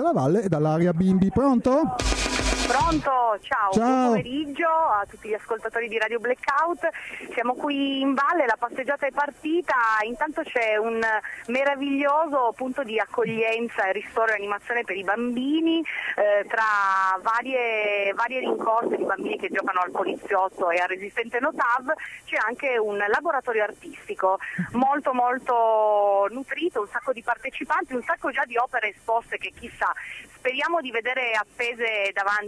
la Valle e dall'area bimbi. Pronto? Pronto, ciao, Ciao. buon pomeriggio a tutti gli ascoltatori di Radio Blackout. Siamo qui in valle, la passeggiata è partita, intanto c'è un meraviglioso punto di accoglienza e ristoro e animazione per i bambini, tra varie rincorse di bambini che giocano al poliziotto e al resistente Notav. C'è anche un laboratorio artistico molto molto nutrito, un sacco di partecipanti, un sacco già di opere esposte che chissà, speriamo di vedere appese davanti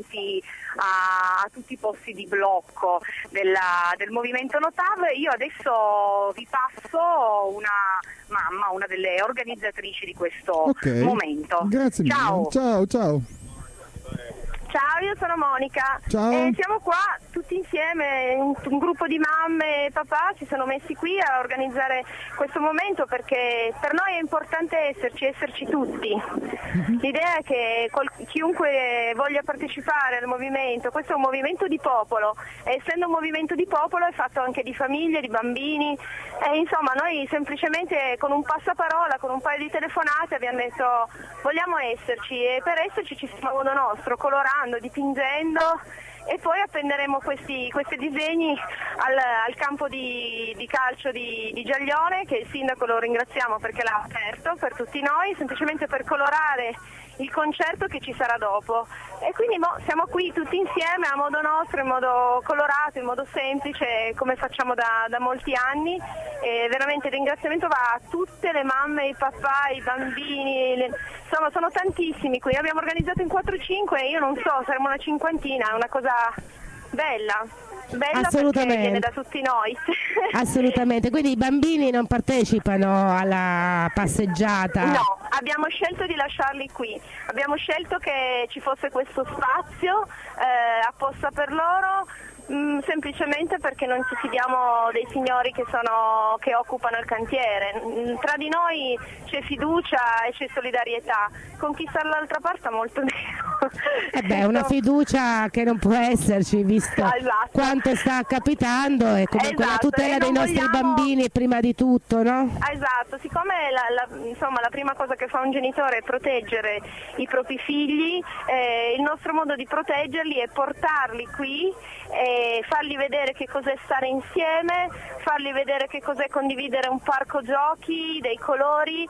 a tutti i posti di blocco del movimento Notav. Io adesso vi passo una mamma, una delle organizzatrici di questo momento. Grazie mille. Ciao. Ciao. Ciao, io sono Monica. Ciao. Siamo qua tutti insieme, un gruppo di mamme e papà ci sono messi qui a organizzare questo momento perché per noi è importante esserci tutti. L'idea è che chiunque voglia partecipare al movimento, questo è un movimento di popolo, e essendo un movimento di popolo è fatto anche di famiglie, di bambini, e insomma noi semplicemente con un passaparola, con un paio di telefonate abbiamo detto vogliamo esserci, e per esserci ci siamo a modo nostro, colorando, dipingendo, e poi appenderemo questi disegni al campo di calcio di Giaglione, che il sindaco lo ringraziamo perché l'ha aperto per tutti noi, semplicemente per colorare il concerto che ci sarà dopo. E quindi siamo qui tutti insieme a modo nostro, in modo colorato, in modo semplice, come facciamo da molti anni, e veramente il ringraziamento va a tutte le mamme, i papà, i bambini, insomma sono tantissimi qui, abbiamo organizzato in 4-5, io non so, saremo una cinquantina, è una cosa bella perché viene da tutti noi. Assolutamente, quindi i bambini non partecipano alla passeggiata? No, abbiamo scelto di lasciarli qui, abbiamo scelto che ci fosse questo spazio apposta per loro, semplicemente perché non ci fidiamo dei signori che occupano il cantiere. Tra di noi c'è fiducia e c'è solidarietà, con chi sta dall'altra parte molto meno. Una fiducia che non può esserci visto quanto sta capitando, e comunque la tutela dei nostri bambini prima di tutto, no? Esatto, siccome la prima cosa che fa un genitore è proteggere i propri figli, il nostro modo di proteggerli è portarli qui e fargli vedere che cos'è stare insieme, fargli vedere che cos'è condividere un parco giochi, dei colori,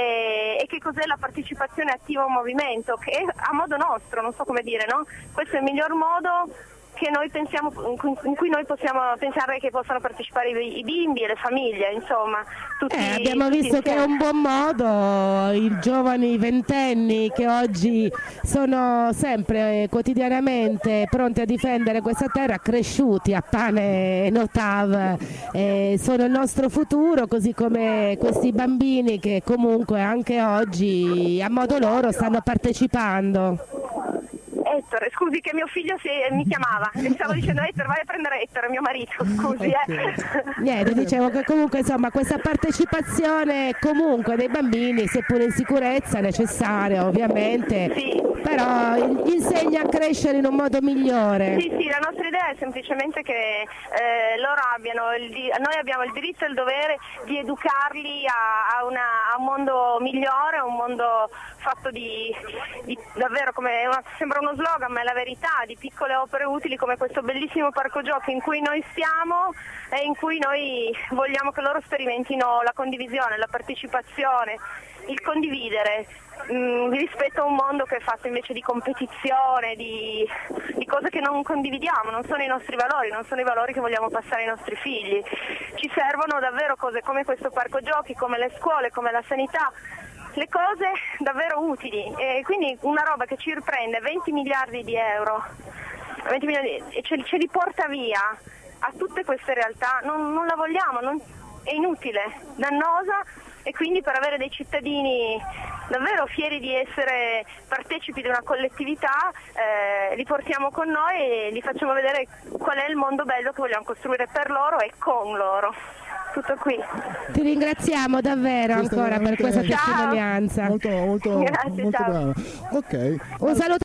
e che cos'è la partecipazione attiva a un movimento, che è a modo nostro, non so come dire, no? Questo è il miglior modo che noi pensiamo, in cui noi possiamo pensare che possano partecipare i bimbi e le famiglie, insomma. Abbiamo visto che è un buon modo i giovani ventenni che oggi sono sempre quotidianamente pronti a difendere questa terra, cresciuti a pane e Notav, sono il nostro futuro, così come questi bambini che comunque anche oggi a modo loro stanno partecipando. Ettore, scusi che mio figlio mi chiamava e stavo dicendo Ettore, vai a prendere Ettore, mio marito, scusi. Niente, dicevo che comunque insomma questa partecipazione comunque dei bambini, seppur in sicurezza, è necessaria ovviamente, sì, però insegna a crescere in un modo migliore. Sì, la nostra idea è semplicemente che noi abbiamo il diritto e il dovere di educarli a un mondo migliore, a un mondo fatto di davvero, sembra uno slogan ma è la verità, di piccole opere utili come questo bellissimo parco giochi in cui noi siamo e in cui noi vogliamo che loro sperimentino la condivisione, la partecipazione, il condividere rispetto a un mondo che è fatto invece di competizione, di cose che non condividiamo, non sono i nostri valori, non sono i valori che vogliamo passare ai nostri figli. Ci servono davvero cose come questo parco giochi, come le scuole, come la sanità, le cose davvero utili, e quindi una roba che ci riprende 20 miliardi di euro, 20 miliardi, e ce li porta via a tutte queste realtà, non la vogliamo, è inutile, dannosa, e quindi per avere dei cittadini davvero fieri di essere partecipi di una collettività, li portiamo con noi e li facciamo vedere qual è il mondo bello che vogliamo costruire per loro e con loro. Tutto qui. Ti ringraziamo davvero ancora per questa testimonianza. Molto Grazie, ciao. brava. Ok. Un saluto